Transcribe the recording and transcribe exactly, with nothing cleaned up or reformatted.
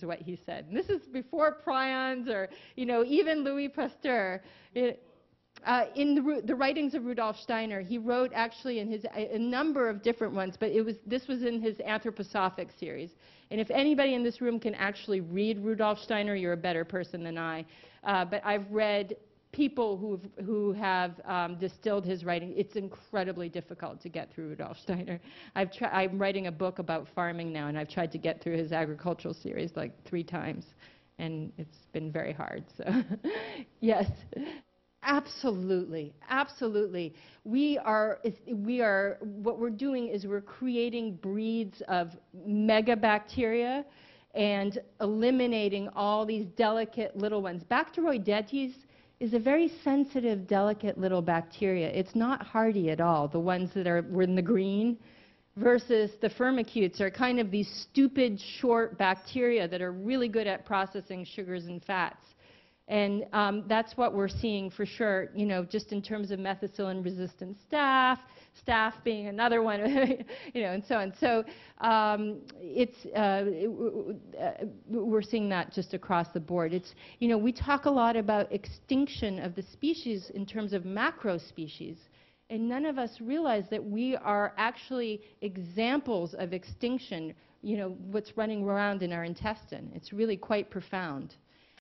is what he said. And this is before prions or, you know, even Louis Pasteur. It, uh, in the, the writings of Rudolf Steiner, he wrote actually in his, a, a number of different ones, but it was, this was in his Anthroposophic series. And if anybody in this room can actually read Rudolf Steiner, you're a better person than I. Uh, but I've read people who've, who have um, distilled his writing. It's incredibly difficult to get through Rudolf Steiner. I've try, I'm writing a book about farming now, and I've tried to get through his agricultural series like three times, and it's been very hard. So, yes, absolutely, absolutely. We are, we are, what we're doing is we're creating breeds of megabacteria and eliminating all these delicate little ones. Bacteroidetes is a very sensitive, delicate little bacteria. It's not hardy at all, the ones that are were in the green, versus the firmicutes are kind of these stupid, short bacteria that are really good at processing sugars and fats. And um, that's what we're seeing for sure, you know, just in terms of methicillin-resistant staph, staph being another one, you know, and so on. So um, it's, uh, it, uh, we're seeing that just across the board. It's, you know, we talk a lot about extinction of the species in terms of macro species, and none of us realize that we are actually examples of extinction, you know, what's running around in our intestine. It's really quite profound.